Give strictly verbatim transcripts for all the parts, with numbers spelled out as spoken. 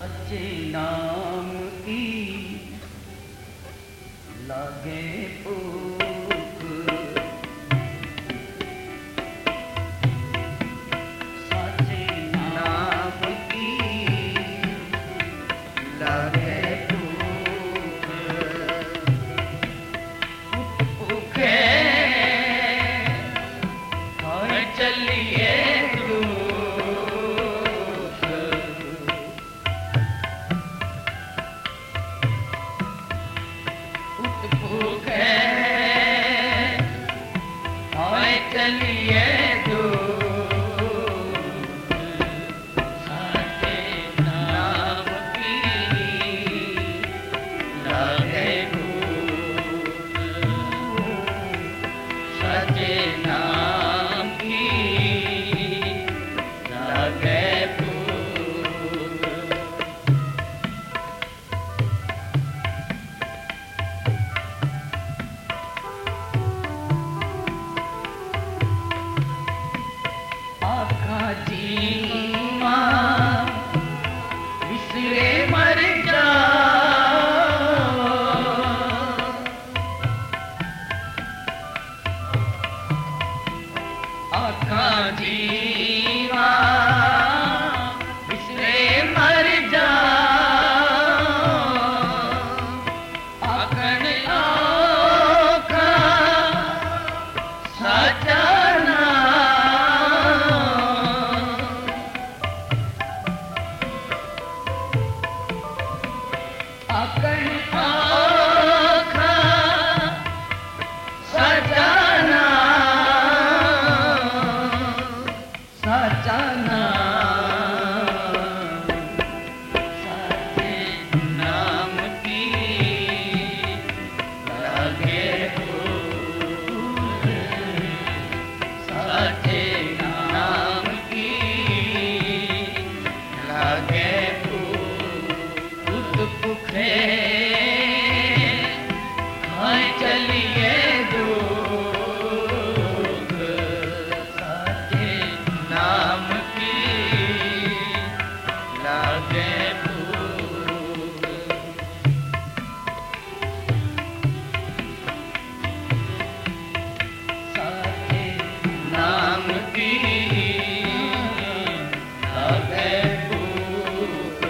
सच्चे नाम की लागे भूख, सच्चे नाम की लागे भूख, भूखे खाए चलिए चलिए दो सच्चे नाम की लागे भूख, सच्चे नाम की लागे भूख। जीवा विसरे मर जा, आखा जीवा विसरे मर जा, आखन आखा सचा आकन आखा सजाना सजाना सच्चे नाम की लागे भूख, सच्चे नाम की लागे भूखे खाए चलिए दूध, सच्चे नाम की लागे भूख। सच्चे नाम की लागे भूख।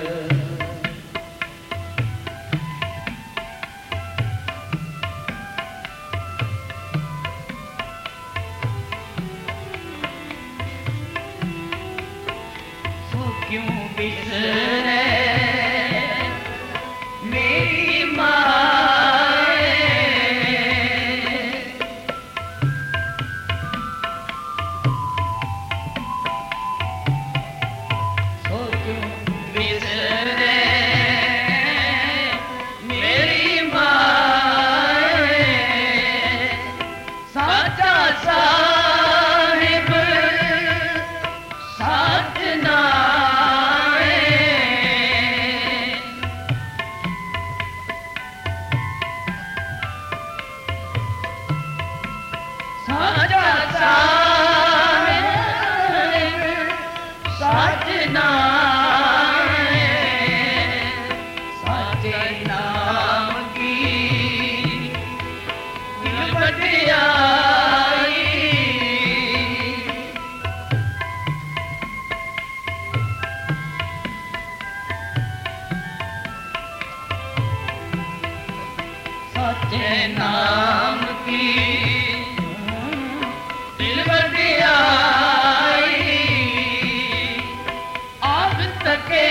क्यों बिसरे मेरी माए, सो क्यों बिसरे मेरी माए, साचा साहिब साजना साजा साहिब सजना, सच्चे नाम की दिल बटियाई, सच्चे नाम की दिल बटियाई, आप तके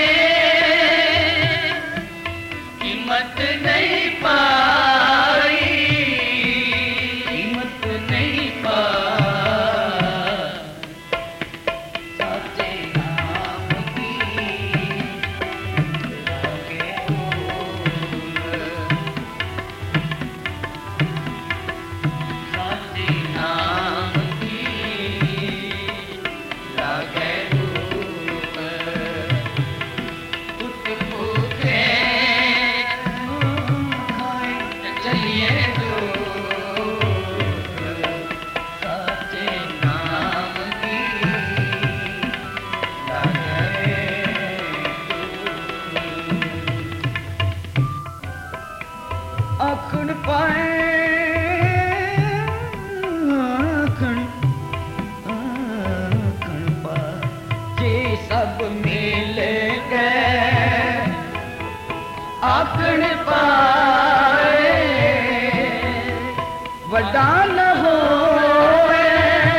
कीमत नहीं पाई, कीमत नहीं पाई, सच्चे नाम की लागे भूख, आखण पाए वड्डा न होए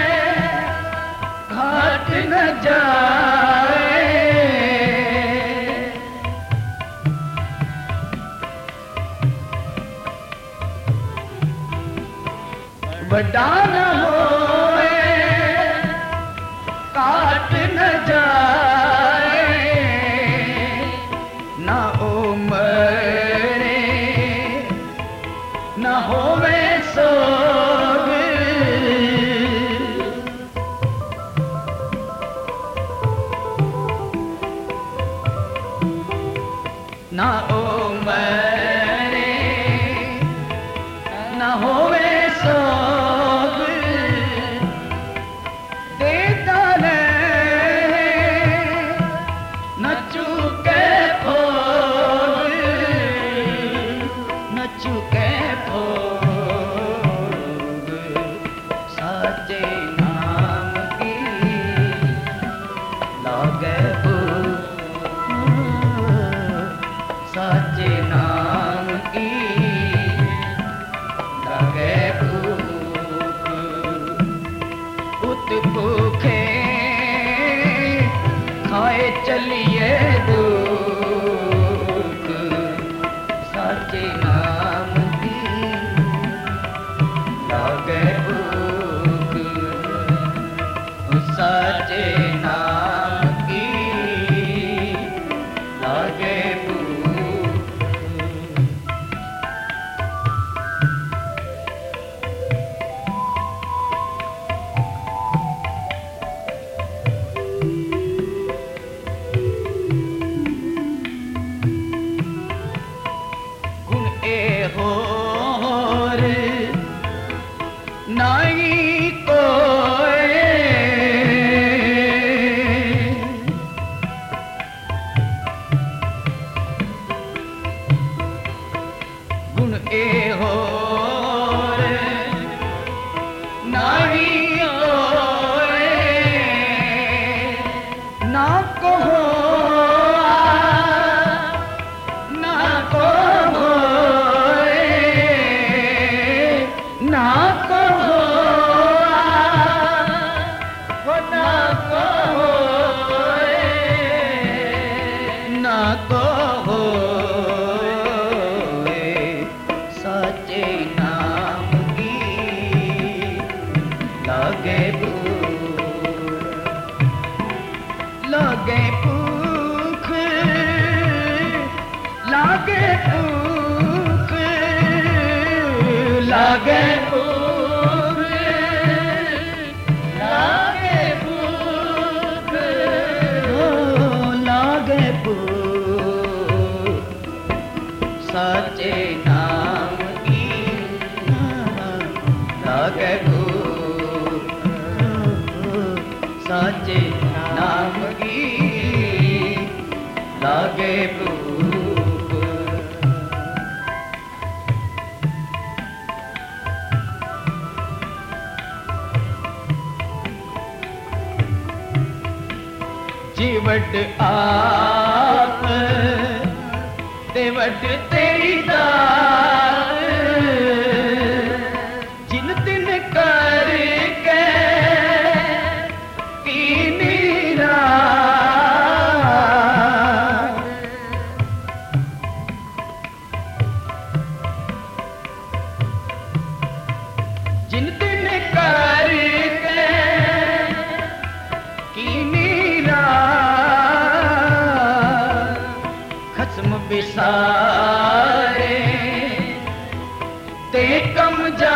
घाट न जाए वड्डा न होए घाट न जाए ना उमरे न होवे सोग ना उमरे न होवे सोग देता ने न चुके भोग न चुके भोग साचे नाम की लागे साचे नाम की लागे भूख उत भूखे खाए चलिए दुख साचे नाम की लागे भूख साचे नाम की लागे भूख गुण ए होर नाई कोई गुण ए होर नाई कोई ना कहो ना कहो ना कहो वो ना कहो ना कहो सच्चे नाम की लागे भूख लागे भूख लागे भूख लागे भूख लागे भूख ओ लागे भूख सच्चे नाम की लागे भूख सच्चे नाम की लागे भूख जीवट आप देवट तेरी दात जिन दिन कर के कीनी रात जिन दिन कर के कीनी रात खस्म बिसारे ते कम जा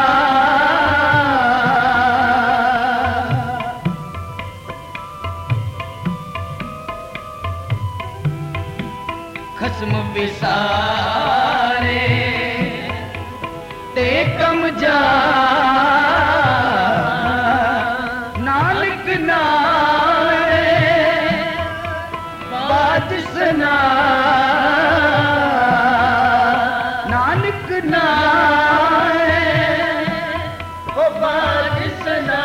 खस्म बिसारे ते कम जा नानक नावे बाज सना नानक नावे ओ बाज सना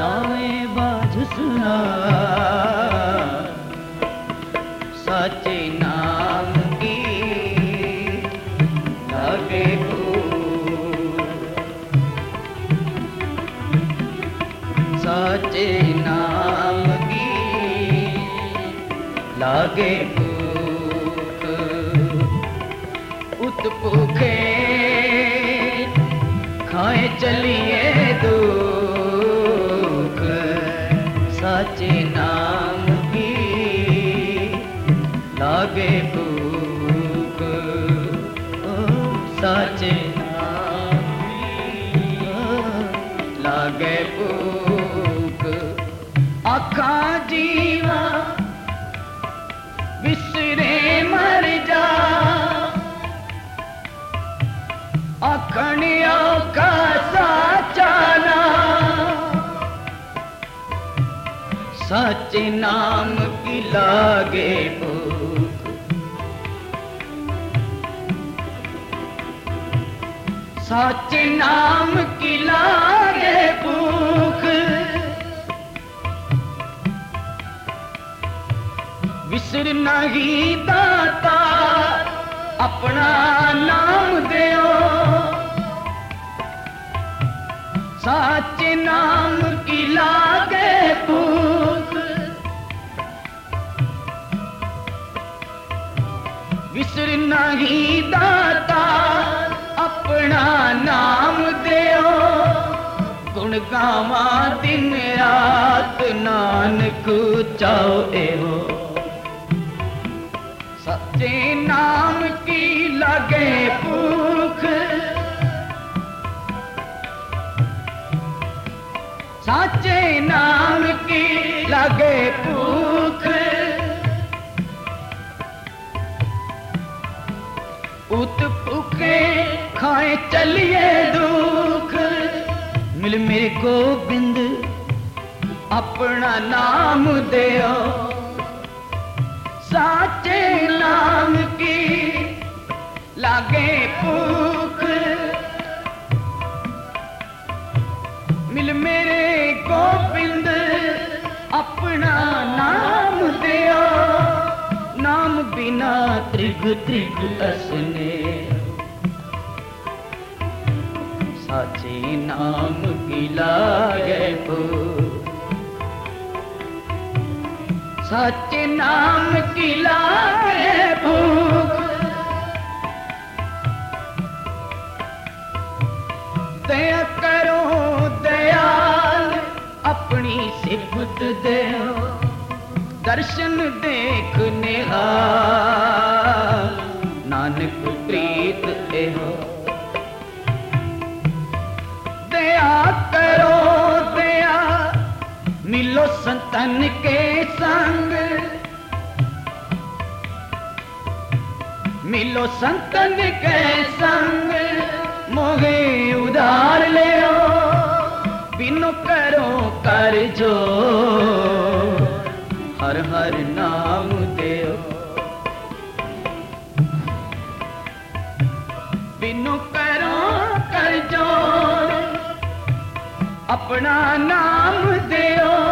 नावे बाज सना सच्चे लागे भूख उत भूखे खाए चलिए दुख साचे नाम की लागे भूख साचे नाम की लागे भूख आखा जीवा विसरे मर जा अखणियों का साचा नाम साचे नाम की लागे भूख साचे नाम की लागे भूख विसर नहीं दाता अपना नाम देओ साचे नाम की लागे भूख विसर नहीं दाता अपना नाम देओ गुण गावा दिन रात नानक चाओ एहो सच्चे नाम की लगे भूख साचे नाम की लगे भूख उत भूखे खाए चलिए दुख मिल मेरे गोबिंद अपना नाम देओ साचे नाम की लागे भूख मिल मेरे गोविंद अपना नाम दियो नाम बिना त्रिग त्रिग असने साचे नाम की लागे भूख साचे नाम की लागे भूख दया करो दयाल अपनी सिफत देओ दर्शन देख निहाल नानक प्रीत एहो दया करो दया मिलो संतन के संग मिलो संतन के संग मोहे उधार ले बिनु करो कर जो हर हर नाम देओ बिनु करो कर जो अपना नाम देओ